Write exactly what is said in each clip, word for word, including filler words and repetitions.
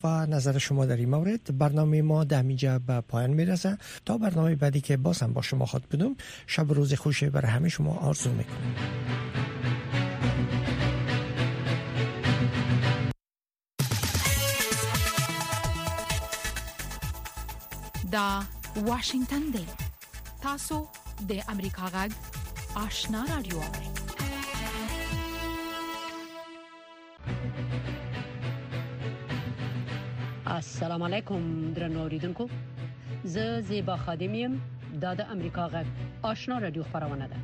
و نظر شما در این مورد. برنامه ما در اینجا به پایان میرسه. تا برنامه بعدی که باز هم با شما خود بدم، شب و روز خوشی برای همه شما آرزو میکنم. دا واشنگتن دی تاسو د امریکا غږ آشنا رادیو. السلام علیکم درنو اوریدونکو، زه زیبا خادم یم. دا د امریکا غږ آشنا رادیو خبرونه ده.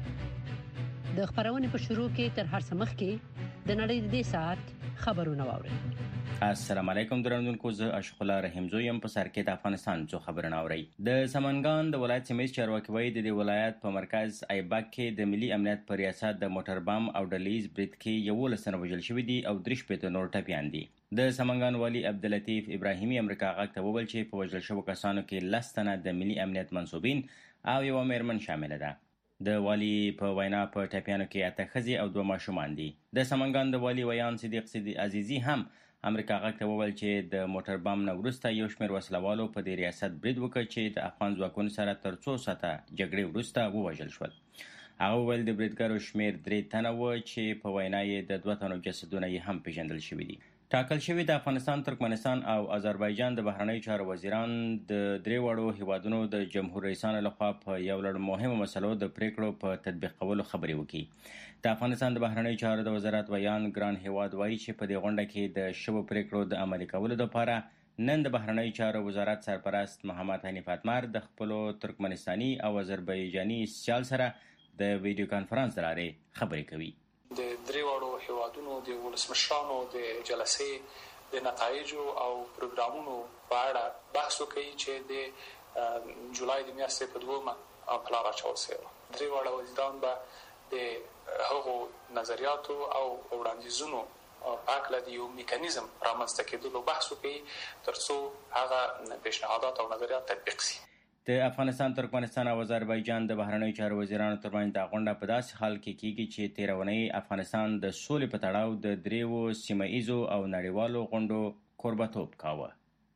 د خبرونې په شروع کې تر هر څه مخکې د نړۍ د دې ساعت خبرونه واورئ. السلام علیکم درنوونکو، زه اشرف الله رحیم زو یم. په سر کې د افغانستان څو خبرونه اورئ. د سمنګان د ولایت سیمه چارواکي وایي د دې ولایت په مرکز ایبک کې د ملي امنیت پر ریاست د موټر بم او ډلیز برید کې یولس تنه وژل شوي دي او درې شپېته نور ټپیان دي. د سمنګان والی عبداللطیف ابراهیمي امریکا غږ ته وویل چې په وژل شوو کسانو کې لس تنه د ملي امنیت منصوبین او یوه میرمن شامله ده. د والی په وینا په ټپیانو کې اته ښځې او دوه ماشومان دي. د سمنګان د والی ویان صدیق صدیق عزیزي هم امریکا غږ ته وویل چې د موټر بم نه وروسته یو شمېر وسلوالو په دې ریاست برید وکړ چې د افغان ځواکونو سره تر څو ساعته جګړې وروسته ووژل شول. هغه وویل د بریدګرو شمېر درې تنه و چې په وینا یې د دوه تنو جسدونه یې هم پیژندل شوي دي. ټاکل شوي د افغانستان، ترکمنستان او آذربایجان د بهرنیو چارو وزیران د درې واړو هیوادونو د جمهور رئیسانو لخوا په یو لړ مهمو مسلو د پریکړو په تطبیق کولو خبرې وکړي. د افغانستان د بهرنیو چارو د وزارت ویان ګران هیواد وایي چې په دې غونډه کې د شوو پریکړو د عملي کولو لپاره نن د بهرنیو چارو وزارت سرپرست محمد حنیف اتمر د خپلو ترکمنستاني او آذربایجاني سیال سره د ویډیو کانفرنس له لارې خبرې کوي. د درې واړو هیوادونو د ولسمشرانو د جلسې د نتایجو او پروګرامونو په اړه بحث وکړي چې د جولای د میاشتې په دومه په لار اچول شوی. درې واړه وزیران به د هغو نظریاتو او وړاندیزونو په هکله د یو میکانیزم رامنځته کېدلو بحث وکړي تر څو هغه پیشنهادات او نظریات تطبیق شي. د افغانستان، ترکمنستان او آذربایجان د بهرنیو چارو وزیرانو ترمنځ دا غونډه په داسې حال کې کیږي چې تېره اونۍ افغانستان د سولې په تړاو د دریو سیمه ایزو او نړیوالو غونډو کوربه‌توب کاوه.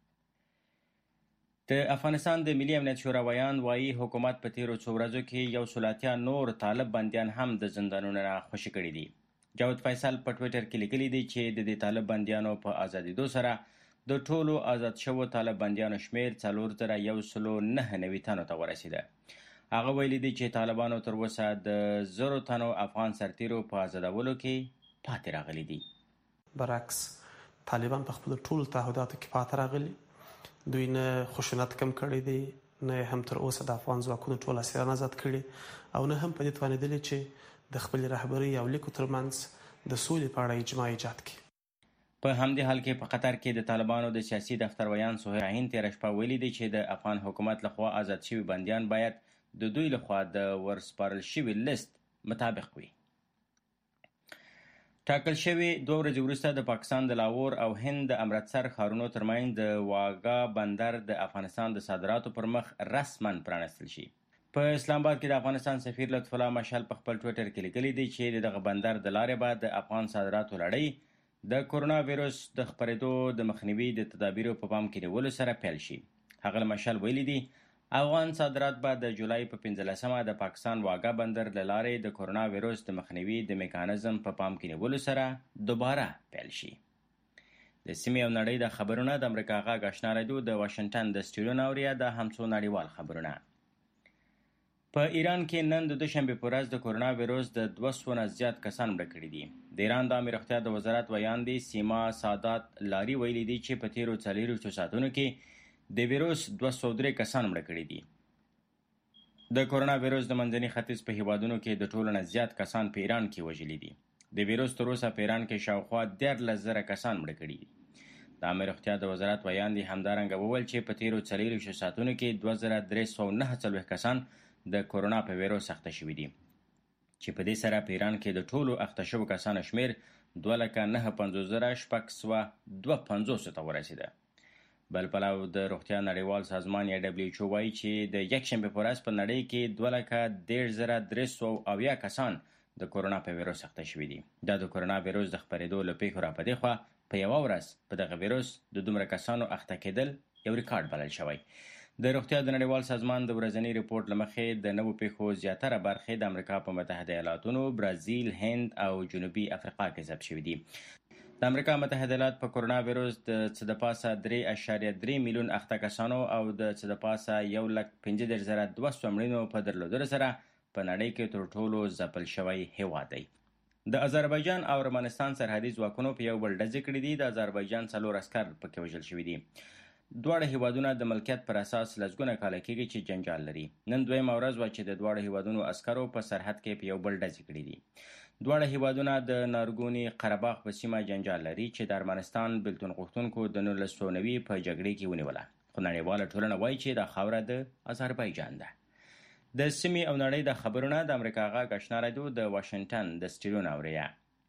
د افغانستان د ملي امنیت شورا ویان وایي حکومت په تېرو څو ورځو کې یو سل اتیا نور طالب بندیان هم د زندانونو نه خوشي کړي دي. جاوید فیصل په ټویټر کې لیکلي دي چې د دې طالب بندیانو په ازادېدو سره د ټولو آزاد شوو طالب بندیانو شمېر څلور زره یو سلو نهه نوي تنو ته ورسېده. هغه ویلي دي چې طالبانو تر اوسه د زرو تنو افغان سرتیرو په آزادولو کې پاتې راغلي دي. برعکس طالبان په خپل ټولو تعهداتو کې پاتې راغلي. دوی نه خشونت کم کړی دی، نه هم تر اوسه د افغان ځواکونو ټول اسیران آزاد کړي او نه هم په دې توانېدلي چې د خپل رهبري او لیکو ترمنځ د سولې په اړه اجماع ایجاد کړي. په همدې حال کې په قطر کې د طالبانو د سیاسي دفتر ویان سهیل شاهین تېره شپه ویلي دی چې د افغان حکومت لخوا آزاد شوي بندیان باید د دوی لخوا د ورسپارل شوي لیست مطابق وي. ټاکل شوي دوه ورځې وروسته د پاکستان د لاهور او هند د امرتسر ښارونو ترمنځ د واګا بندر د افغانستان د صادراتو پر مخ رسما پرانستل شي. په اسلام آباد کې د افغانستان سفیر لطف الله مشعل په خپل ټویټر کې لیکلي دي چې دغه بندر د لارې به د افغان صادراتو لړۍ د کورونا ویروس د خپرېدو د مخنیوي د تدابیرو په پام کې نیولو سره پیل شي. هغه مشعل ویلي دي افغان صادرات به د جولای په پنځلسمه د پاکستان واګا بندر له لارې د کورونا ویروس د مخنیوي د میکانیزم په پام کې نیولو سره دوباره پیل شي. د سیمې او نړۍ د خبرونه د امریکا غږ آشنا رادیو د واشنگټن د سټوډیو نه اوریا د همڅو نړیوال خبرونه. په ایران کې نن د دوشنبې په ورځ د کورونا ویروس د دوه سوو نه زیات کسان مړه کړي دي. د ایران د عامه روغتیا د وزارت ویان دی سیما سادات لاري ویلي دي چې په تیرو څلوېښتو ساعتونو کې د ویروس دوه سوه درې کسان مړه کړي دي. د کورونا ویروس د منځني ختیځ په هیوادونو کې د ټولو نه زیات کسان په ایران کې وژلي دي. د ویروس تر اوسه په ایران کې شاوخوا دیارلس زره کسان مړه کړي دي. د عامه روغتیا د وزارت ویان دی همدارنګه وویل چې په تیرو څلوېښتو ساعتونو کې دوه زره درې سوه نهه څلوېښت کسان د کورونا په ویروس اخته شوي دي، چې په دې سره په ایران کې د ټولو اخته شوو کسانو شمېر دوه لکه نهه پنځوس زره شپږ سوه دوه پنځوسو ته ورسېده. بل پلو د روغتیا نړیوال سازمان یا دبلیو ایچ او وایي چې د یکشنبې په ورځ په نړۍ کې دوه لکه دېرش زره درې سوه اویا کسان د کورونا په ویروس اخته شوي دي. دا د کورونا ویروس د خپرېدو له پیښو راپدې خوا په یو ورځ په دغه ویروس د دومره کسانو اخته کېدل یو ریکارډ بلل شوی. د روغتیا د نړیوال سازمان د ورځنی ریپورت لمخې د نوو پیښو زیاتره برخې د امریکا په متحده ایالاتونو، برازیل، هند او جنوبي افریقا کې ثبت شوي دي. د امریکا متحده ایالات په کرونا ویروس د څه د پاسه درې اعشاریه درې میلیون اخته کسانو او د څه د پاسه یو لک پنځه دېرش زره دوه سوه مړینو په درلودلو سره په نړۍ کې تر ټولو ځپل شوی هیواد دی. د آذربایجان او ارمنستان سرحدي ځواکونو په یو بل ډزې کړې دي. د آذربایجان څلور عسکر پکې وژل شوي دي. دواړه هیوادونه د ملکیت پر اساس لسګونه کاله کېږي چې جنجال لري. نن دویمه ورځ وه چې د دواړو هیوادونو عسکرو په سرحد کې په یو بل ډزې کړې دي. دواړه هیوادونه د نارګوني قره باغ په سیمه جنجال لري چې د ارمنستان بېلتون غوښتونکو د نولس سوه نوي په جګړې کې ونیوله. خو نړیواله ټولنه وایي چې دا خاوره د آذربایجان ده. د سیمې او نړۍ د خبرونه د امریکا غږ آشنا راډیو د واشنګټن د سټډیو نه اورئ.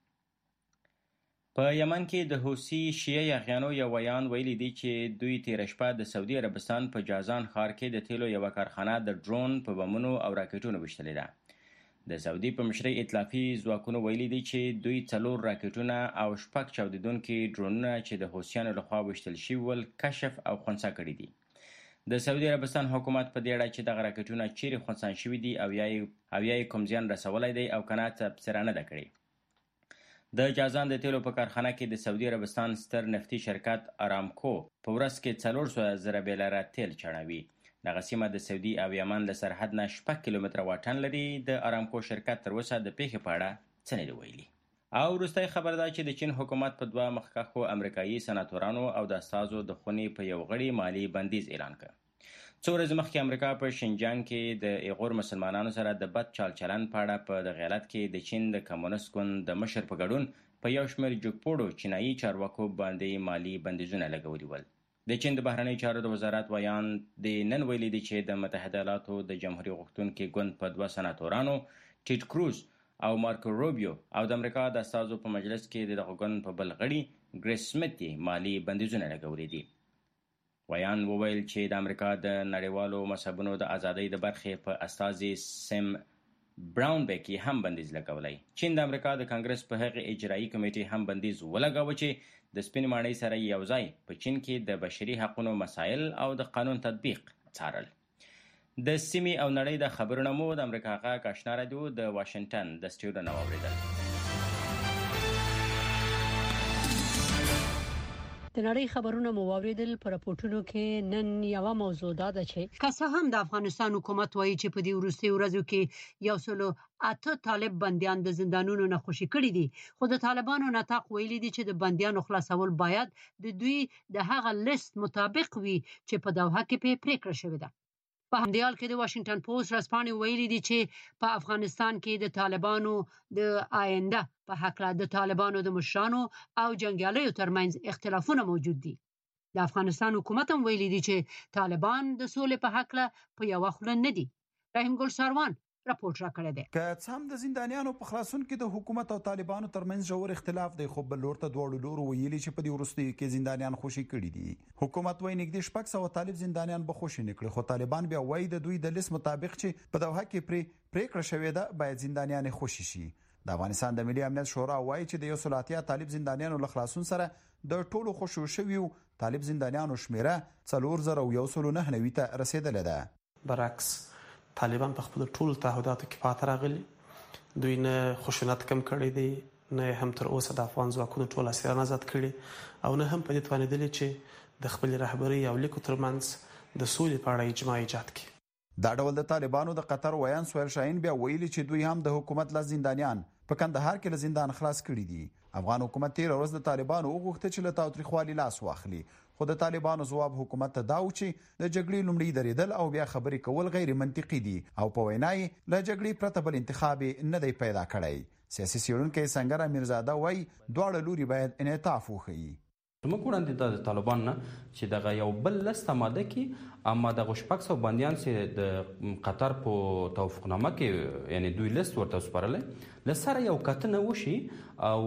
په یمن کې د حوثي شیعه یاغیانو یو ویان ویلي دی چې دوی تېره شپه د سعودي عربستان په جازان ښار کې د تیلو یوه کارخانه د ډرون په بمونو او راکټونو ویشتلې ده. د سعودي په مشرۍ ائتلافي ځواکونو ویلي دي چې دوی څلور راکټونه او شپږ چاودېدونکي ډرونونه چې د حوثیانو لخوا ویشتل شوي ول کشف او خنثی کړي دي. د سعودي عربستان حکومت په دې اړه چې دغه راکټونه چیرې خنثی شوي دي او یا یې کوم زیان رسولی دی او که نه تبصره نه ده کړې. د جازان د تیلو په کارخانه کې د سعودي عربستان ستر نفتي شرکت ارامکو په ورځ کې څلور سوه زره بیلره تیل چاڼوي. دغه سیمه د سعودي او یمن له سرحد نه شپږ کیلومتره واټن لري. د ارامکو شرکت تر اوسه د پیښې په اړه څه نه دي ویلي. او وروستی خبر دا چې د چین حکومت په دوه مخکښو امریکایي سناتورانو او د استازو د خونې په یو غړي مالي بندیز اعلان کړ. څو ورځې مخکې امریکا په شینجانګ کې د ایغور مسلمانانو سره د بد چال چلند په اړه په دغه ایالت کې د چین د کمونست ګوند د مشر په ګډون په یو شمېر جګپوړو چینایي چارواکو باندې مالي بندیزونه لګولي ول. د چین د بهرنیو چارو د وزارت ویان د نن ویلي دی چې د متحده ایالاتو د جمهوریت غوښتونکي ګوند په دوه سناتورانو ټیټ کروز او مارکو روبیو او د امریکا د استازو په مجلس کې د دغه ګوند په بل غړي ګریس سمیت مالي بندیزونه لګولي دي. ویان وویل چې د امریکا د نړیوالو مذهبونو د ازادۍ د برخې په استازي سیم براون بیکی هم بندیز لګولی. چین د امریکا د کانګرس په هغې اجرایي کمیټې هم بندیز ولګاوه چې د سپین ماڼۍ سره یو ځای په چین کې د بشري حقونو مسایل او د قانون تطبیق څارل. د سیمې او نړۍ د خبرونه مو د امریکا غږ آشنا راډیو د واشنګټن د سټډیو نه واورېدل. د نړۍ خبرونه مو واوریدل. په راپورټونو کې نن یو موضوع دا ده چې که څه هم د افغانستان حکومت وایي چې په دې وروستیو ورځو کې یو سلو اته طالب بندیان د زندانونو نه خوشي کړي دي، خو د طالبانو نطاق ویلي دي چې د بندیانو خلاصول باید د دوی د هغه لیست مطابق وي چې په دوحه کې په پریکړه شوې ده. په همدې حال کې د واشنګټن پوسټ ورځپاڼې ویلي دي چې په افغانستان کې د طالبانو د آینده په حق د طالبانو د مشرانو او جنګیالیو ترمنځ اختلافونه موجود دي. د افغانستان حکومت هم ویلي دي چې طالبان د سولې په حق په یو خوله نه دي. رحیم ګل ساروان راپورټ راکړی دی. که څه هم د زندانیانو په خلاصون کې د حکومت او طالبانو ترمنځ ژور اختلاف دی، خو بل لور ته دواړو لورو ویلي چې په دې وروستیو کې زندانیان خوشي کړي دي. حکومت وایي نږدې شپږ سوه طالب زندانیان به خوشي نه کړي، خو طالبان بیا وایي د دوی د لیست مطابق چې په دوحه کې پرې پریکړه شوې ده باید زندانیان خوشي شي. د افغانستان د ملي امنیت شورا وایي چې د یو سل اتیا طالب زندانیانو له خلاصون سره د ټولو خوشو شویو طالب زندانیانو شمیره څلور زره یو سل نهه نوي ته رسیدلې ده. برعکس طالبان په خپل ټول تعهداتو کې پاتې راغلي. دوی نه خشونت کم کړی دی، نه هم تر اوسه د افغان ځواکونو ټول اسیران آزاد کړي، او نه هم په دې توانېدلي چې د خپل رهبرۍ او لیکو ترمنځ د سولې په اړه اجماع ایجاد کړي. دا ډول د طالبانو د قطر ویان سویل شاهین بیا ویلي چې دوی هم د حکومت له زندانیان په کندهار کې له زندان خلاص کړي دي. افغان حکومت تیر ورځ د طالبانو وغوښته چې له تاوتریخوالي لاس واخلي، خو د طالبانو ځواب حکومت ته دا و چې د جګړې لومړی درېدل او بیا خبرې کول غیر منطقي دي او په وینا یې له جګړې پرته بل انتخاب نه دی پیدا کړی. سیاسي څېړونکی سنگر امیرزاده وایي دواړه لوري باید انعطاف وښیي. زموږ وړاندې د طالبان نه چې دغه یو بل لست آماده کړي، اما دغه شپږ سوه بندیان چې د قطر په توافقنامه کې یعنی دوی لست ورته وسپارلی له سره یو کتنه وشي او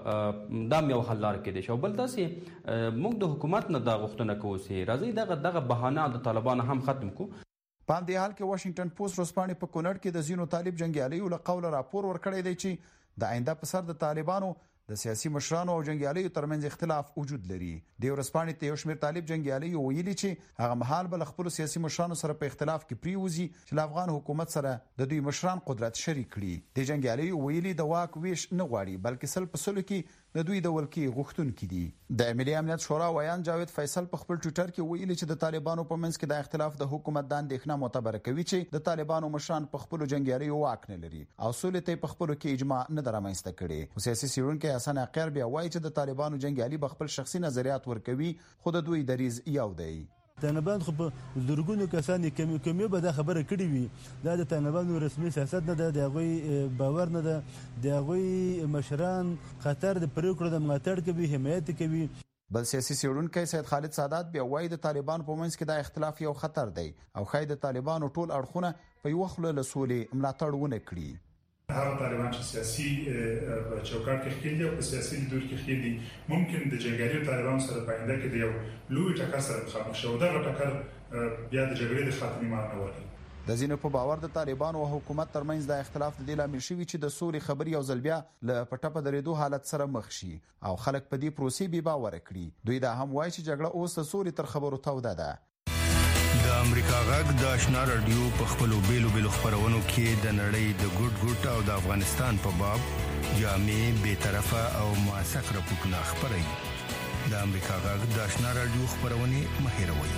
دا هم یو حل لاره کېدی شي. او بل داسې موږ د حکومت نه دا غوښتنه کوو چې راځئ دغه دغه بهانه د طالبانو هم ختم کړو. په همدې حال کې واشنګټن پوسټ ورځپاڼې په کونړ کې د ځینو طالب جنګیالیو له قوله راپور ورکړی دی چې د آینده په سر د طالبانو د سیاسي مشرانو او جنگیالیو ترمنځ اختلاف وجود لري. د ورسپانې ته یو شمېر طالب جنگیالیو ویلي چې هغه مهال بل خپل سیاسي مشرانو سره په اختلاف کې پریوزي چې د افغان حکومت سره د دوی مشران قدرت شریک کړي. د جنگیالیو ویلي د واک ویش نه غواړي بلکې سل په سلو کې د دوی د ولکې غوښتونکي دي. د ملي امنیت شورا ویان جاوید فیصل په خپل ټویټر کې ویلي چې د طالبانو په منځ کې د اختلاف د حکومت د اندېښنه معتبر کوي چې د طالبانو مشران په خپل جنگیالیو واک نه لري او سولې ته په خپل کې اجماع نه درامنځته کړي. سیاسي سیړونکو حسن عقیر بیا وایي چې د طالبانو جنگیالي په خپل شخصي نظریات ورکوي خو د دوی دریز یو دی. طالبان خو په زرګونو کسان کمی کمی به دا خبره کړې وي دا د طالبانو رسمي سیاست نه ده د هغوی باور نه ده د هغوی مشران خطر د پریکړو د ملاتړ کوي حمایت کوي. بل سیاسي سیړونکی سید خالد سادات بیا وایي د طالبانو په منځ کې دا اختلاف یو خطر دی او ښایي د طالبانو ټول اړخونه په یوه خوله له سولې ملاتړ ونه کړي. هغه طالبان چې سیاسي چوکاټ کې خېل دي او په سیاسي لیدلوري کې خېل دي ممکن د جنگیالیو طالبانو سره په آینده کې د یو لوی ټکر سره مخامخ شي او دا ټکر بیا د جګړې د خاتمې معنی ورکوي. د ځینو په باور د طالبانو او حکومت ترمنځ د اختلاف د دې لامل شوی چې د سولې خبري او ځل بیا له پټه په درېدو حالت سره مخ شي او خلک په دې پروسې بې باور کړي. دوی دا هم وایي چې جګړه اوس د سولې تر خبرو توده ده. د امریکا غږ د آشنا رادیو په خپلو بیلو بیلو خبرونو کې د نړۍ د ګوټ ګوټ او د افغانستان په باب جامع بې طرفه او موثق راپورټونه خپروي. د امریکا غږ د آشنا رادیو خبرونه مه هېروئ.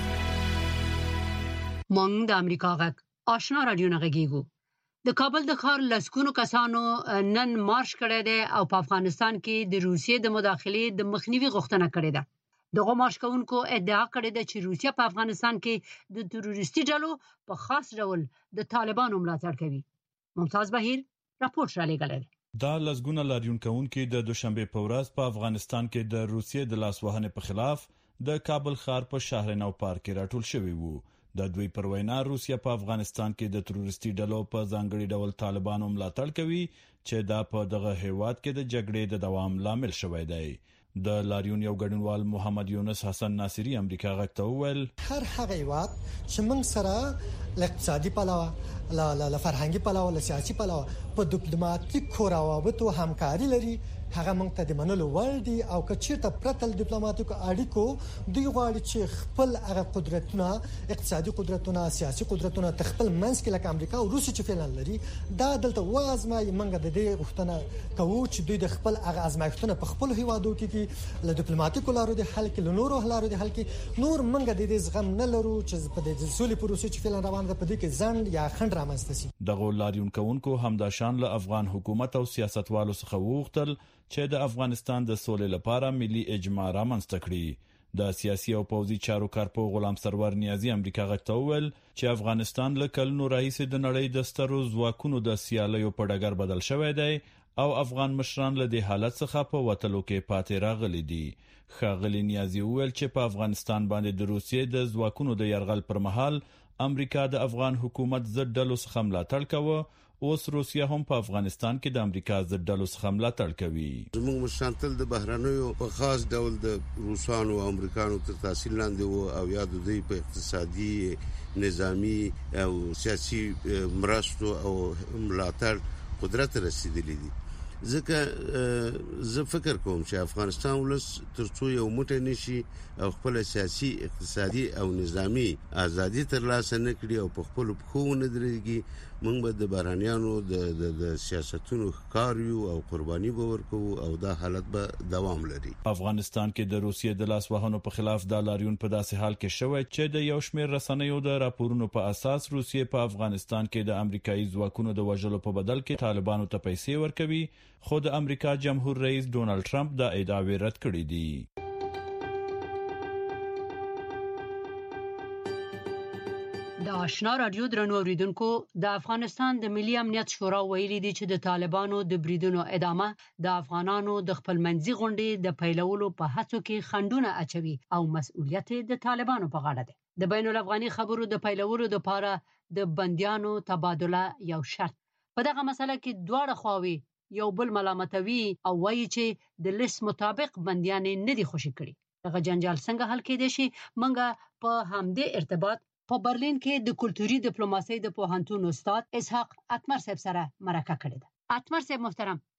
مونږ د امریکا غږ آشنا رادیو نه غږیږو. د کابل د ښار لسګونو کسانو نن مارش کړی دی او په افغانستان کې د روسیې د مداخلې د مخنیوي غوښتنه کړې ده. دغه مارش کوونکو ادعا کړې ده چې روسیه په افغانستان کې د تروریستي ډلو په خاص ډول د طالبانو ملاتړ کوي. ممتاز بهیر راپورټ را لېږلی دی. دا لسګونه لاریون کوونکي د دوشنبه په ورځ په افغانستان کې د روسیې د لاسوهنې په خلاف د کابل ښار په شهر نو پارک کې راټول شوي وو. د دوی پر وینا روسیه په افغانستان کې د تروریستي ډلو په ځانګړي ډول طالبانو ملاتړ کوي چې دا په دغه هیواد کې د جګړې د دوام لامل شوی دی. د لاریون یو ګډونوال محمد یونس حسن ناصری امریکا غږ ته وویل هر هغه هیواد چې موږ سره ل اقتصادي پلوه لا لا فرهنګي پلوه ل سیاسي پلوه په ډیپلوماټیکو روابطو همکاري لري هغه موږ ته د منلو وړ دي او کچېرته پرتل ډیپلوماټیکو اړیکو دوی غواړي چې خپل هغه قدرتونه اقتصادي قدرتونه سیاسي قدرتونه تخپل منځ کې لکه امریکا او روسیه چې فعلا لري دا دلته وازمه موږ د دې غوښتنه کوو چې دوی د خپل هغه ازمایښتونه په خپل هیوادو کې له ډیپلوماټیکو لارو د حل کې له نورو لارو د حل کې نور موږ د دې زغم نه لرو چې په دې سولې پروسې چې فعلا روان ده په دې کې ځند یا خند رامنځته شي. دغه لاریون کوونکو همداشان له افغان حکومت او سیاستوالو څخه وغوښتل چې د افغانستان د سولې لپاره ملي اجماع رامنځته کړي. د سیاسي او پوځي چارو کارپو غلام سرور نیازي امریکا غږ ته وویل چې افغانستان له کلونو راهیسې د نړۍ د سترو ځواکونو د سیالیو په ډګر بدل شوی دی او افغان مشران له دې حالت څخه په وتلو کې پاتې راغلي دي. ښاغلي نیازي وویل چې په افغانستان باندې د روسیې د ځواکونو د یرغل پر مهال امریکا د افغان حکومت ضد ډلو څخه ملاتړ کوي. اوس روسیه هم په افغانستان کې د امریکا ضد ډلو څخه ملاتړ کوي. زموږ مشران تل د بهرنیو په خاص ډول د روسانو او امریکانو تر تاثیر لاندې وو او یا د دوی په اقتصادي نظامی او سیاسي مرستو او ملاتړ قدرت رسیدلی دي. ځکه زه فکر کوم چې افغانستان ولس ترڅو یو موټی نشي او خپل سیاسي اقتصادي او نظامی ازادي ترلاسه نه کړي او په خپل پښو نه درېږي موږ به د بهرنیانو د د سیاستونو ښکار یو او قرباني به ورکوو او دا حالت به دوام لري. افغانستان کې د روسیې د لاسوهنو په خلاف د لاریون په داسې حال کې شوی چې د یو شمېر رسنیو د راپورونو په اساس روسیې په افغانستان کې د امریکایي ځواکونو د وژلو په بدل کې طالبانو ته پیسې ورکوي خو د امریکا جمهور رئیس ډونالد ټرمپ دا ادعاوې رد کړې دي. د آشنا رادیو درنو اوریدونکو د افغانستان د ملي امنیت شورا ویلي دي چې د طالبانو د بریدونو ادامه د افغانانو د خپلمنځي غونډې د پیلولو په هڅو کې خنډونه اچوي او مسؤلیت د طالبانو په غاړه ده. د بین الافغاني خبرو د پیلولو لپاره د بنديانو تبادله یو شرط. په دغه مسله کې دواړه خواوې یو بل ملامتوي او وایي چې د لیست مطابق بنديان نه دي خوشي کړي. دغه جنجال څنګه حل کېدای شي؟ موږ په همدې ارتباط په برلین کې د کلتوري ډیپلوماسۍ د پوهنتون استاد اسحاق اتمر صاحب سره مرکه کړې ده. اتمر صاحب محترم،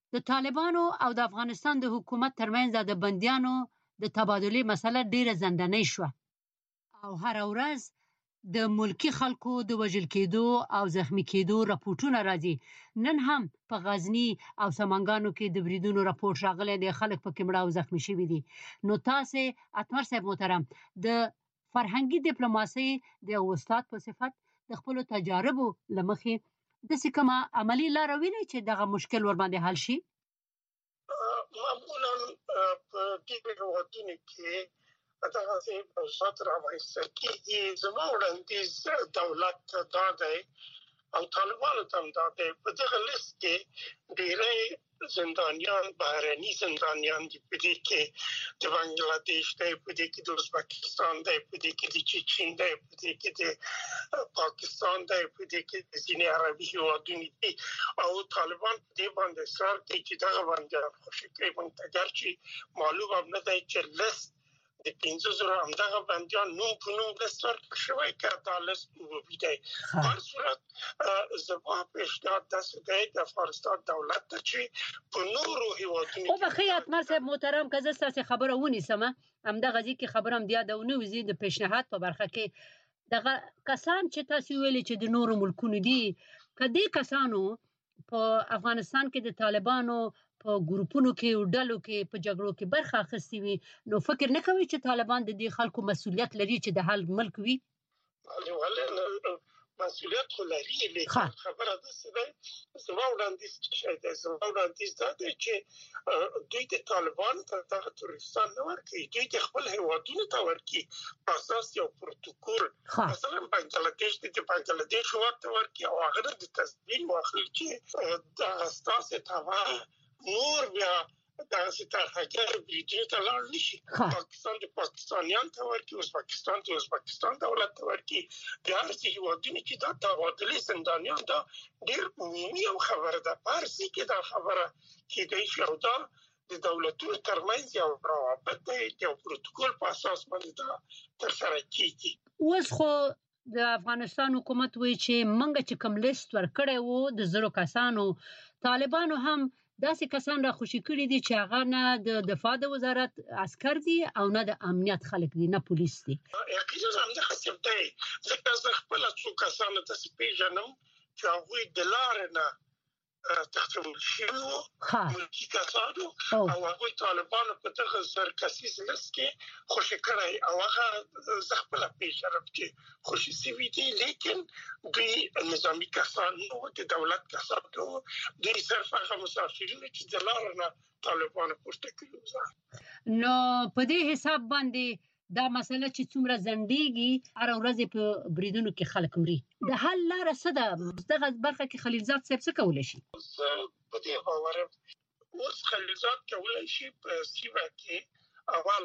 د طالبانو او د افغانستان د حکومت ترمنځ د بندیانو د تبادلې مسله ډیره زندنۍ شوه او هر ورځ د ملکی خلکو د وژل کېدو او زخمی کېدو راپورټونه راځي. نن هم په غزنی او سمنګانو کې د بریدونو راپورټ راغلی دی، خلک پکې مړه او زخمی شوي دي. نو تاسو اتمر صاحب محترم د فرهنګي ډیپلوماسي د استاد په صفت د خپل تجاربو لمخې د سکما عملی لار ویني چې دغه مشکل ور باندې حل شي؟ معمولا په دې وختونو کې دغه څه په ساتره وایي چې زموږ وړاندیز دولت دا دی او طالبانو ته دا دی. په دغه لیست کې ډېری زندانیان بهرني زندانیان دي، په دې کې د بنگلاديش دی، په دې کې د ازبکستان دی، په دې کې د چین دی، په دې کې د پاکستان دی، په دې کې د ځینې عربي هیوادونو دي او طالبان په دې باندې اصرار کوي چې دغه باندې خوشی کوي. موږ ته ګرچې معلومه نه دی چې لیست د پنځه زره همدغه بندیان نوم په نوم لیست ورکړل شوی که دا لیست وبیدی. په هر صورت زما پیشنهاد داسې دی د افغانستان دولت ته چې په نورو هیوادونو او بخیر اتمر صاحب محترم که زه ستاسو خبره ونیسم همدغه ځکه خبره هم دی دا ونه وزي د پیشنهاد په برخه کې دغه کسان چې تاسو ویلي چې د نورو ملکونو دي کدي کسانو په افغانستان کې د طالبانو په ګروپونو کې او ډلو کې په جګړو کې برخه اخیستي وي، نو فکر نه کوي چې طالبان د دې خلکو مسؤلیت لري چې د حل ملک وي؟ مسؤلیت خو لري، لیکن خبره ده چې زما وړاندیز شي د زما وړاندیز دا دی چې دوی د طالبان ته دغه تورستان نه ورکړي، دوی د خپل هیوادونو ته ورکړي په اساس یو پروتوکول. مثلا بنگلاديش د بنگلاديش ورته ورکړي او هغه د تصدیق واخلي چې د اساس ته نور بیا داسې ترهګر بریدونو ته لاړ نشي. پاکستان د پاکستانیان ته ورکړي، ازبکستان د ازبکستان دولت ته ورکړي، بیا هر څه هیوادونه چې دا تبادلې زندانیان دا ډېر عمومي او خبره ده. په هر څه کې دا خبره کېدای شي او دا د دولتونو ترمنځ یو روابط دی، یو پروتوکول په اساس باندې دا ترسره کېږي. اوس خو د افغانستان حکومت وایي چې موږ چې کوم لیست ورکړی وو د زرو کسانو، طالبانو هم داسې کسان را خوشي کړي دي چې هغه نه د دفاع د وزارت عسكر دي او نه د امنیت خلک دي، نه پولیس دي. یقینا هم د خصم دی ځکه زه خپل څو کسانو ته پیژنم چې هغوی د لارې نه تختول شوي وو، ملکي کسانو او هغوی طالبانو په دغه زر کسیز لیست کې خوشي کړی او هغه زه خپل پیژنم چې خوشي شوي دي، لیکن دوی نظامي کسان نو د دولت کسان نو دوی صرف هغه مسافرین چې د لارې نه طالبانو پورته کړي. نو په دې حساب باندې دا مسله چې څومره زندګي هر ورځ په بریدونو کې خلک مري، د حل لار څه ده؟ دغه برخه کې خلیلزاد صاحب څه کولای شي؟ په دې باور اوس خلیلزاد کولای شي په سیمه کې اول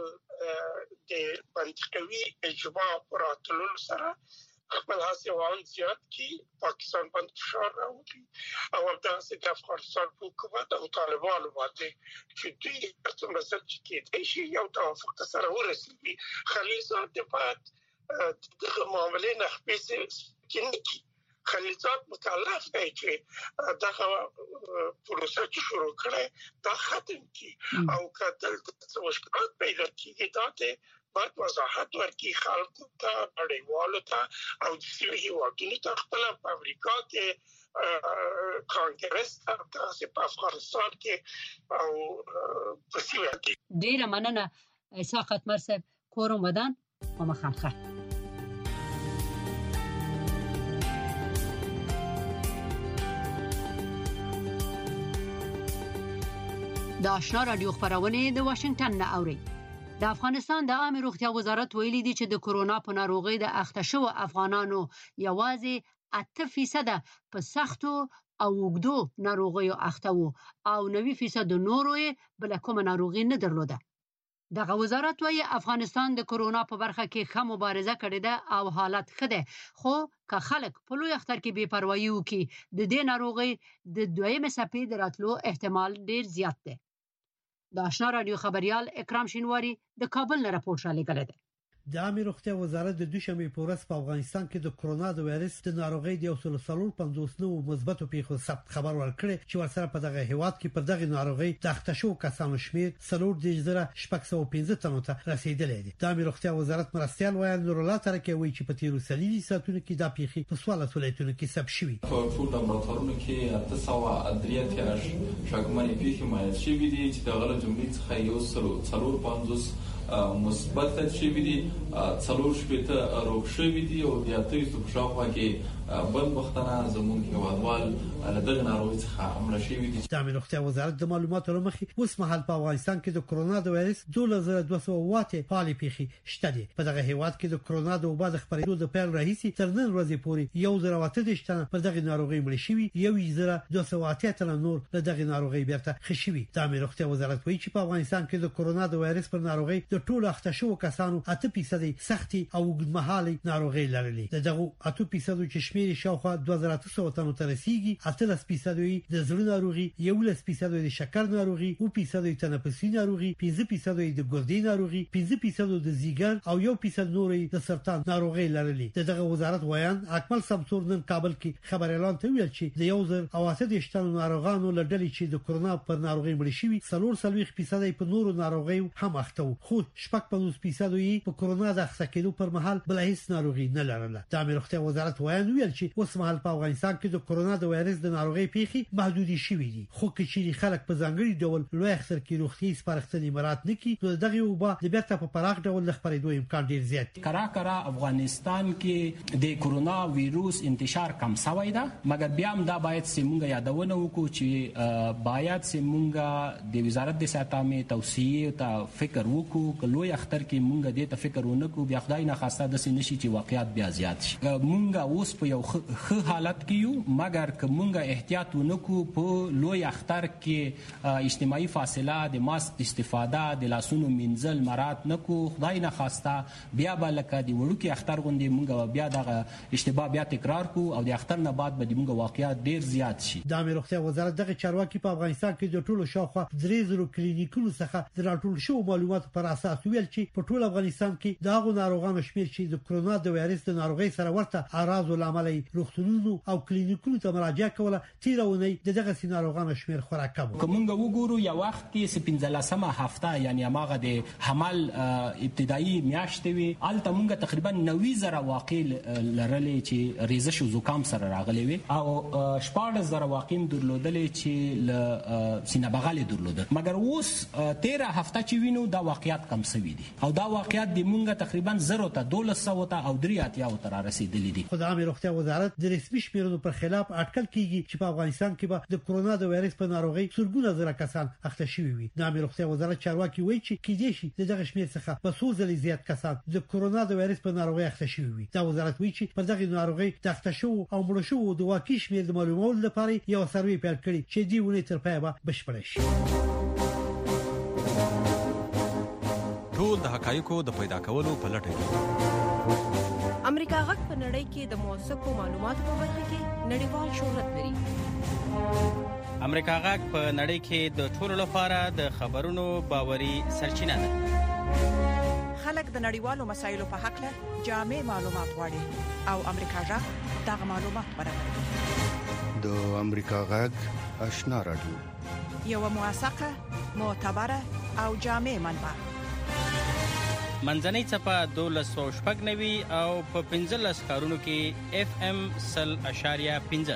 د منطقوي اجماع پراتلو سره خپل هڅه زیات کی، پاکستان باندې فشار راوړي او همداسې د افغانستان حکومت او طالبانو باندې چې دوی په مسله کې د شي یو توافق سره ورسېږي. خلیلزاد د بعد د معاملې نه خپل کې خلیلزاد مکلف دی چې دغه پروسه چې شروع کړي دا ختم کړي او کله چې مشکلات پیدا کیږي دا ته باید وضاحت ورکړي خلکو ته، نړیوالو ته او د سیمې هیوادونو ته. خپل په امریکا کې کانګرس ته، تاسو په افغانستان کې او په سیمه کې. ډیره مننه اسحاق اتمر صاحب، کورم ودان و مخامخه. د آشنا رادیو خبرونه د واشنگټن نه اوري. د افغانستان د عامه روغتیا وزارت ویلي دی چې د کورونا په ناروغۍ د اخته شو افغانانو یوازې اته فیصد په سختو او وګړو ناروغیو اخته وو او نوي فیصد نورو بل کوم ناروغي نه درلوده. دغه وزارت وايي افغانستان د کورونا په برخه کې ښه مبارزه کړې ده او حالت ښه ده، خو که خلک په لوی اختر کې بې پروايي وکړي د دې ناروغۍ د دویمه څپې د راتلو احتمال ډیر زیات دی. د آشنا رادیو خبريال اکرام شینواری د کابل نه راپور را لګل دی. د عامه روغتیا وزارت د دوشنبه په ورځ په افغانستان کې د کرونا د وایرس د ناروغۍ د یو سل څلور پنځوس نو مثبتو پیښو ثبت خبر ورکړي چې ورسره په دغه هیواد کې پر دغه ناروغۍ د اختشو کسانو شمیر څلور د زره شپږ سوه پنځه تنو ته رسیدلی دی. د عامه روغتیا وزارت مرستيال وایي نور الله ترکه وایي چې په تیرو سلیلي ساتونو کې د پیښې په سوال ولایتونو کې ثبت شوي. په ټول لابراتوارونو کې اته سوه درې اتیا شاکمنې پیښې مایل شوي دي چې د غلط جملې څخه یو سل څلور پنځوس مثبت شوي دي، څلور شپېته روغ شوي دي او د اته ویشت په شاوخوا کې بدبختانه زموږ هیوادوال له دغه ناروغۍ څخه مړه شوي دي. د عامه روغتیا وزارت د معلوماتو له مخې اوس مهال په افغانستان کې د کرونا د وایرس دوه زره دوه سوه واته فعالې پیښې شته دي. په دغه هیواد کې د کرونا د وبا د خپرېدو د پیل راهیسې تر نن ورځې پورې یو زره اته دېرش تنه په دغه ناروغۍ مړه شوي، یو زره دوه سوه اتیا تنه نور له دغه ناروغۍ بیرته ښه شوي. د عامه روغتیا وزارت وایي چې په افغانستان کې د کرونا د وایرس پر ناروغۍ د ټولو اخته شوو کسانو اته فیصد سختي او اوږدمهالي ناروغۍ لرلې. دغه اته فیصد چې شمیر شاوخوا دوه زره اته سوه تنو ته رسیدي، اتلس فیصد د زړه ناروغي، یولس فیصد د شکر ناروغي، او فیصد د تنفسي ناروغي، پنځه فیصد د ګردې ناروغي، پنځه فیصد د زیګر او یو فیصد نورې د سرطان ناروغۍ لرلې. دغه وزارت وایان اکمل سمسور نن کابل کې خبر اعلان ته ویل چې د یو زر او اته دېرش تنو ناروغانو له ډلې چې د کرونا پر ناروغۍ مړ شوي څلور څلوېښت فیصد په نورو ناروغیو هم اخته وو، خو شپږ پنځوس فیصد یې په کرونا د اخته کېدو پر مهال بل هیڅ ناروغي نه لرله. د عامه روغتیا وزارت وایان ویل چې اوس مهال په افغانستان کې د کرونا د وایرس د ناروغۍ پیښې محدودې شوې دي، خو چې خلک په ځانګړي ډول لوی اختر کې روغتي سپارښتنې مراعات نه کړي نو دغه وبا د بیرته په پراخ ډول د خپرېدو امکان ډیر زیات دی. کرا کرا افغانستان کې د کرونا وایروس انتشار کم شوی ده، مګر بیا هم دا باید سیمونګه یادونه وکړو چې باید سیمونګه د وزارت د صحت عامه توصیه ته فکر وکړو چې لوی اختر کې مونږ دې ته فکر ونکړو بیا خدای نه خواسته د سینشي چې واقعیت بیا زیات شي. مونږ اوس په یو ښه حالت کې یو، مګر که مونږ احتیاط ونکړو په لوی اختر کې اجتماعي فاصله، د ماسک استفاده، د لاسونو مینځل مراعات نکړو، خدای نه خواسته بیا به لکه د وړوکي اختر غوندې مونږ بیا دغه اشتباه بیا تکرار کړو او د اختر نه بعد به د مونږ واقعیت ډیر زیات شي. د عامه روغتیا وزارت دغه چارواکي په افغانستان کې د ټولو شاوخوا درې زره کلینیکونو څخه د راټول شوو معلوماتو پر اساس ویل چې په ټول افغانستان کې د هغو ناروغانو شمیر چې د کرونا د وایرس د ناروغۍ سره ورته اعراض لامل روغتونونو او کلینیکونو ته مراجعه کوله تیرونه دغه ناروغانو شمیر خورا کم. کومه وګورو یو وخت کې سپینځلسمه هفته یعنی هغه د حمل ابتدایي میاشت وی الته مونږ تقریبا نوي زره واقع لرلې چې ریزش او زکام سره راغلي وي او شپږ زره واقع درلودلې چې ل سینه بغل درلودل، مګر اوس تیرا هفته چې وینو دا واقعیت کم شوی دي او دا واقعیت د مونږ تقریبا زیرو ته دولس سوه ته او درې اتیا ته رسیدلې دي. خدای امر روغتیا وزارت د رسمي شمیرو پر خلاف اټکل کیږي چې په افغانستان کې به د کرونا د وایرس په ناروغۍ سلګونه زره کسان اخته شوي وي. د امر روغتیا وزارت چارواکي وایي چې کېدې شي دغه شمیر څخه په څو ځلې زیات کسان د کرونا د وایرس په ناروغۍ اخته شوي وي. دا وزارت وایي چې په دغه ناروغۍ د اخته شوو او مړو شوو د واقعي شمیر د معلومولو لپاره یو سروې پیل کړي چې دی ونې تر پایه به بشپړ شي. ټول د حقایقو د پیدا کولو په لټه کې امریکا غږ په نړۍ کې د موثقو معلوماتو په برخه کې نړیوال شهرت لري. امریکا غږ په نړۍ کې د ټولو لپاره د خبرونو باوري سرچینه ده. خلک د نړیوالو مسایلو په حق له جامع معلومات غواړي او امریکا غږ دغه معلومات برابروي. د امریکا غږ آشنا رادیو یو موثقه، معتبره او جامع منبع. منځنۍ چپه دولس سوه شپږ نوي او په پنځلس ښارونو کې اف ام سل اشاریه پنځه.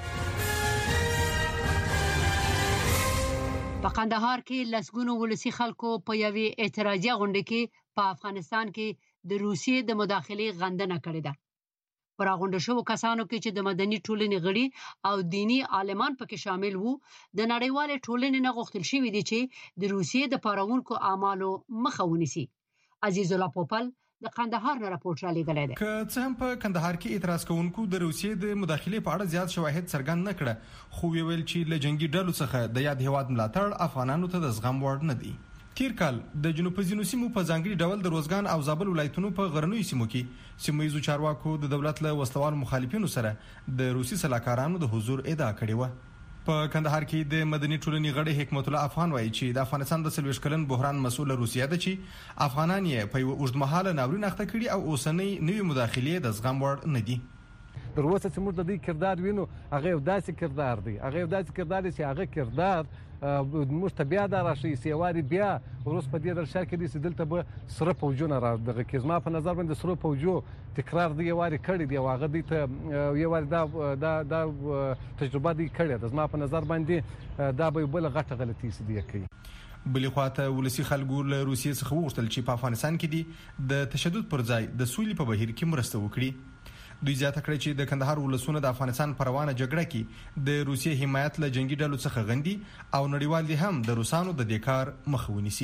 په کندهار کې لسګونو ولسی خلکو په یوې اعتراضي غونډه کې په افغانستان کې د روسیې د مداخلې غندنه کړې ده. پر غونډه شو کسانو کې چې د مدني ټولنې غړي او دینی عالمان پکې شامل وو، د نړیوال ټولنې نه غوښتل شوی دی چې د روسیې د پاراونکو اعمالو مخه ونیسي. عزیز الله پوپل د کندهار نه راپورټ را لېږلی دی. که څه هم په کندهار کې اعتراض کوونکو د روسیې د مداخلې په اړه زیات شواهد څرګند نه کړه، خو ویل چې له جنگي ډلو څخه د یاد هیواد ملاتړ افغانانو ته د زغم وړ نه دی. تیر کال د جنوب پزینو سیمو په ځانګړي ډول د روزګان او زابل ولایتونو په غرنوي سیمو کې سیمایي چارواکو د دولت له وسلوال مخالفینو سره د روسي سلاکارانو د حضور ادعا کړې و. په کندهار کې د مدني ټولنې غړي حکمت الله افغان وایي چې د افغانستان د سلويش کلن بحران مسؤل روسیه ده چې افغانان یې په یو اوږدمهاله ناورین اخته کړي او اوسنۍ نوې مداخلې د زغم وړ نه دي. تر اوسه چې موږ د دې کردار وینو هغه یو داسې کردار دی هغه یو داسې کردار دی چې هغه کردار موږ ته بیا دا راشي سیواري بیا روس په دې درشا کې دي چې دلته به سره پوجونه را دغه کې زما په نظر باندې سره پوجو تکرار دی یواري کړی دی هغه دې ته یواري دا دا دا تجربه دی کړی ده زما په نظر باندې دا به بل غټه غلطي سي دی کوي. بلې خواته ولسی خلکو له روسیې څخه وغوښتل چې په افغانستان کې دي د تشدد پر ځای د سولې په بهیر کې مرسته وکړي. دوی زیاته کړې چې د کندهار ولسونه د افغانستان پر روانه جګړه کې د روسیې حمایت له جنگي ډلو څخه غندي او نړیوال دي هم د روسانو د دې کار مخه ونیسي.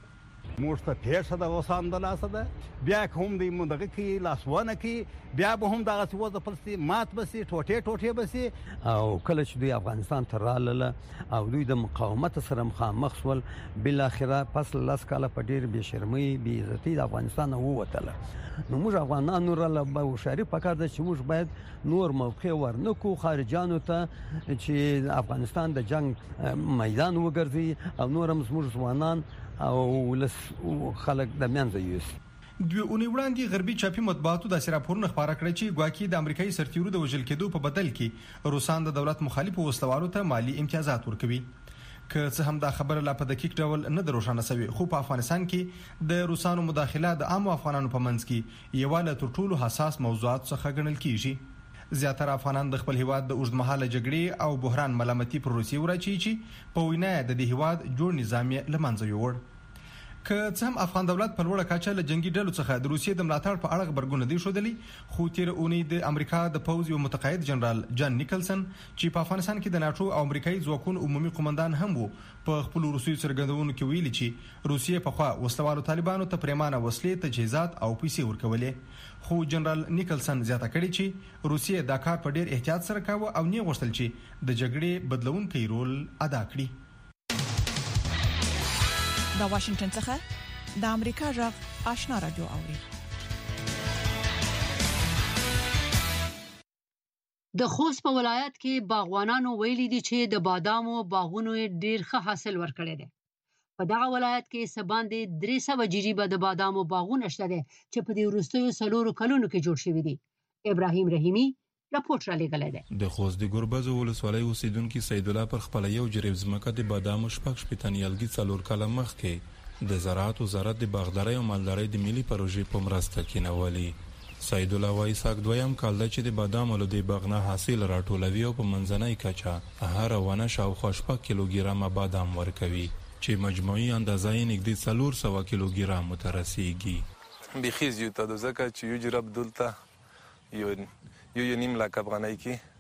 موږ ته پیښه د وسان د لاسه ده بیا کوم دی موږ دغه کې لاسونه کې بیا به هم دغه څه د پلسي مات بسي ټوټه ټوټه بسي او کله چې دوی افغانستان ته رااله او دوی د مقاومت سره مخامخ شول بل اخره پس لاس کاله په ډیر بې شرمۍ بې عزتي د افغانستان ووتله. نو موږ افغانانو را به شریف پکار ده چې موږ باید نور موقع ورنکو خارجانو ته چې افغانستان د جنگ میدان وګرځي او نور هم موږ ځوانان او ولس خلک د منځه یوسي. دوی اونۍ وړاندې غربي چاپي مطبوعاتو د راپورونه خبره کړې چې ګواکې د امریکایي سرتیرو د وژل کېدو په بدل کې روسان د دولت مخالفو وسلوالو ته مالی امتیازات ورکوي. که څه هم دا خبره لا په دقیق ډول نه دروښانه شوی خو په افغانستان کې د روسانو مداخله د عام افغانانو په منځ کې یو له تر ټولو حساس موضوعات څخه ګڼل کیږي. زیاتره افغانان د خپل هیواد د اوږدمهاله جګړې او بحران ملامتي پر روسیې وراچي چې په وینا د دې هیواد جوړ نظام یې له منځه یووړ. که څه هم افغان دولت په لوړه کچه له جنگي ډلو څخه د روسیې د ملاتړ په اړه خبرګون دی شودلی خو تیر اونۍ د امریکا د پوز یو متقاعد جنرال جان نیکلسن چې په افغانستان کې د ناتو او امریکایي ځواکونو عمومي قومندان هم وو په خپل روسي څرګندونو کې ویلي چې روسیې په خوا وسلوالو طالبانو ته پریمانه وسلې تجهیزات او پیسې ورکولې خو جنرال نیکلسن زیاته کړې چې روسیې دا کار په ډیر احتیاط سره کاوه او نه غوښتل چې د جګړې بدلونکي رول ادا کړي. د واشنگټن څخه د امریکا غږ آشنا رادیو اوري. د خوست په ولایت کې باغوانانو ویلي دي چې د بادامو باغونو ډیر ښه حاصل ورکړي دي. په دغه ولایت کې سباندې درې سوه جریبه د بادامو باغونه شته دي چې په دې وروستیو څلورو کلونو کې جوړ شوي دي. ابراهیم رحیمی راپورټ را لګلې ده. د خوست د ګوربز ولسوالۍ اوسیدونکو سید الله پر خپل یو جریب ځمکه د بادامو شپږ شپږ نیالګي څلور کاله مخکې د زراعت وزارت د باغدارۍ او مالدارۍ د ملي پروژې په مرسته کېنولي. سید الله وایي ساک دویم کال دی چې د بادامو له دې باغ نه حاصل راټولوي او په منځنۍ کچه هر ونه شاوخوا شپږ کیلوګرامه بادام ورکوي چې مجموعي اندازه یې نږدې څلور سوه کیلوګرامو ته رسیږي. بیخي زیاته ده ځکه چې یو جراب دلته یو یو یو نیم لاک افغانۍ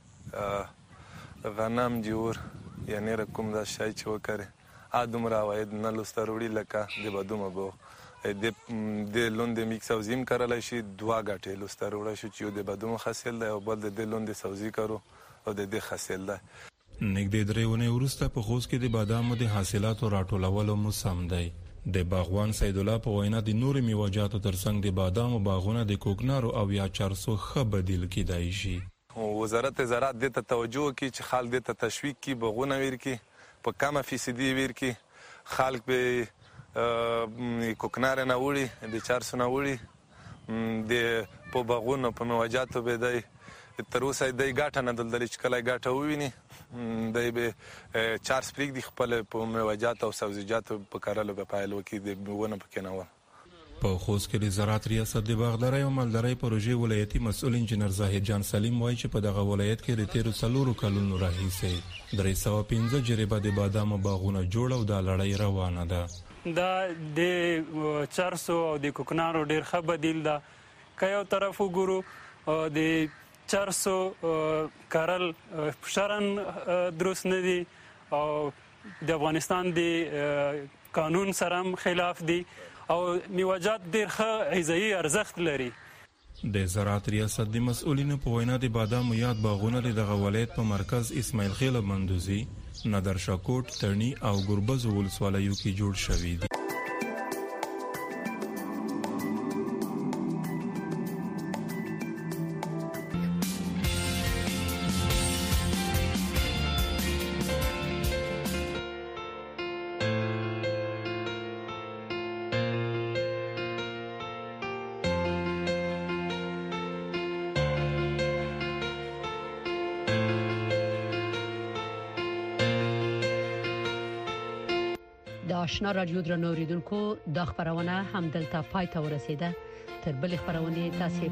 کې غنم جوړ یعنی رقم دا شای چې وکړي ا دومره عواید نه لسته وروړي لکه د بادامو باغ د د لوندې میکس او زیم کارلای شي دوه غټې لسته وروړي شي چې د بادامو حاصل دی او بل د لوندې سبزی کارو او د دې حاصل دی. نږدې درې ونې وروسته په خوست کې د بادامو د حاصلاتو راټولولو موسم دی. د باغوان سید الله په وینا د نورو میوه‌جاتو ترڅنګ د بادامو باغونه د کوکنارو او یا چارسو ښه بدیل کیدای شي. وزارت زراعت د توجه کوي چې خلک د تشویق کی باغونه ورکی په کمه فیصدي ورکی خلک به کوکنار نه وړي د چارسو نه وړي د په باغونو په میوه‌جاتو به دی تر اوسه د ګاټه نه دلدل چې کله ګاټه وویني د به چار سپریک د خپل په میوه‌جات او سبزیجاتو په کارلو په پایلو کې د ونه پکې نه و. په خوست کې د زراعت ریاست د باغدارۍ او مالدارۍ پروژې ولایتي مسؤل انجنیر زاهد جان سلیم وایي چې په دغه ولایت کې د تیرو څلورو کلونو راهیسې درې سوه پنځه جریبه د بادامو باغونه جوړ او دا لړۍ روانه ده. دا د چارسو او د کوکنارو ډیر ښه بدیل ده. که یو طرف وګورو د چارسو کارل شرن درست نه دي او د افغانستان د قانون سره هم خلاف دي او میوه‌جات ډیر ښه غذایي ارزښت لري. د زراعت ریاست د مسؤلینو په وینا د بادامو یاد باغونه د دغه ولایت په مرکز اسماعیل خیل مندوزي نادرشاکوټ ترنی او ګوربز ولسوالیو کې جوړ شوي دي. آشنا رادیو درنو اوریدونکو د خبرونه هم دلته پای ته ورسیده. تر بل خبرونه تاسو